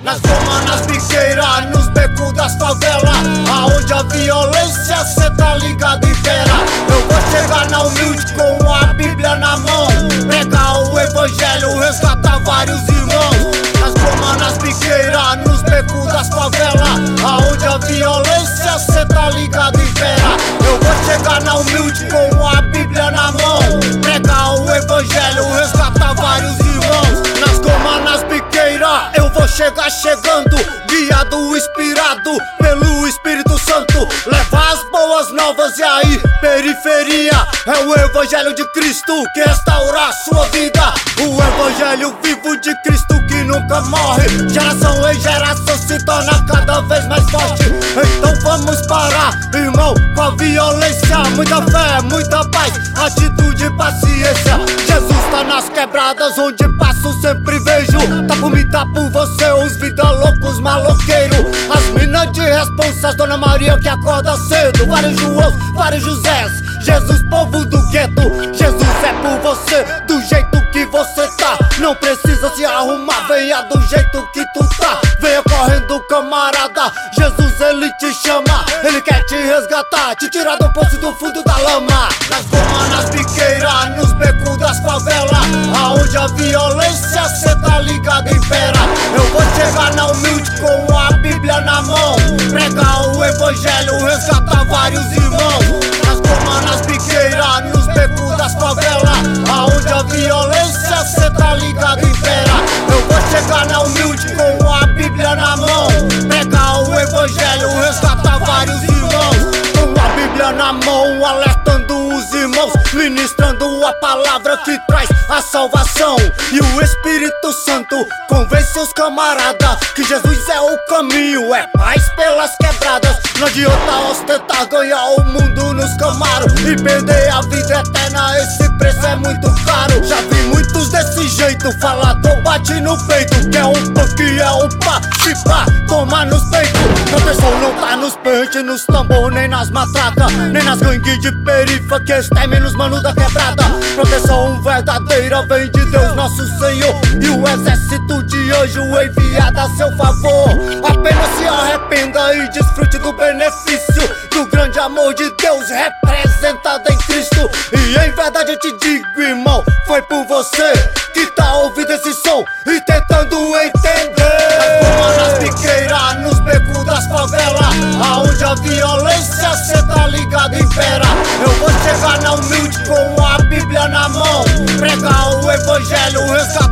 nas gomas, nas biqueiras, nos becos das favelas, aonde a violência cê tá ligado impera. Eu vou chegar na humilde com a Bíblia na mão, pregar o evangelho, resgatar vários irmãos. Nas gomas, nas biqueiras, nos becos das favelas, aonde a violência cê tá ligado impera. Eu vou chegar na humilde com a Bíblia na mão, pregar o evangelho, resgatar vários irmãos. Nas gomas, nas biqueiras, eu vou chegar chegando, guiado, inspirado pelo Espírito Santo. Levar as boas novas e aí, periferia, é o evangelho de Cristo que restaura a sua vida. O evangelho vivo de Cristo que nunca morre. Geração em geração se torna cada vez mais forte. Então vamos parar, irmão, com a violência. Muita fé, muita paz, atitude e paciência. Jesus tá nas quebradas, onde passo sempre vejo. Tá por mim, tá por você, os vida loucos maloqueiros. As minas de responsas, Dona Maria que acorda cedo. Vários Joãos, vários Josés, Jesus povo do gueto. Jesus é por você, do jeito que você tá. Não precisa se arrumar, venha do jeito que tu tá. Venha correndo, camarada, Jesus ele te chama. Ele quer te resgatar, te tirar do poço do fundo da lama. Nas gomas, nas biqueiras, nos becos das favelas, aonde a violência cê tá ligado impera. Eu vou chegar na humilde com a Bíblia na mão, pregar o evangelho, resgatar vários irmãos. Nas gomas, nas biqueiras, nos becos das favelas, aonde a violência cê tá ligado impera. Eu vou chegar na humilde com a Bíblia na mão, pregar o evangelho, resgatar vários irmãos. Com a Bíblia na mão, alertando os irmãos, ministrando a palavra que traz a salvação. E o Espírito Santo convence os camaradas que Jesus é o caminho, é paz pelas quebradas. Não adianta ostentar, ganhar o mundo nos camaros e perder a vida eterna, esse preço é muito caro. Já vi muitos desse jeito, falador bate no peito, que é um punk, é um pá, se pá, toma nos peitos. Proteção não tá nos pentes, nos tambor, nem nas matracas, nem nas gangues de perifa que exterminam os manos da quebrada. Proteção verdadeira vem de Deus nosso Senhor e o exército de anjo enviado a seu favor. Apenas se arrependa e desfrute do benefício do grande amor de Deus representado em Cristo. E em verdade eu te digo, irmão, foi por você que tá ouvindo esse som e tentando entender. Nas gomas, nas biqueiras, nos becos das favelas, aonde a violência cê tá ligado impera. Eu vou chegar na humilde com a Bíblia na mão, pregar o evangelho, resgatar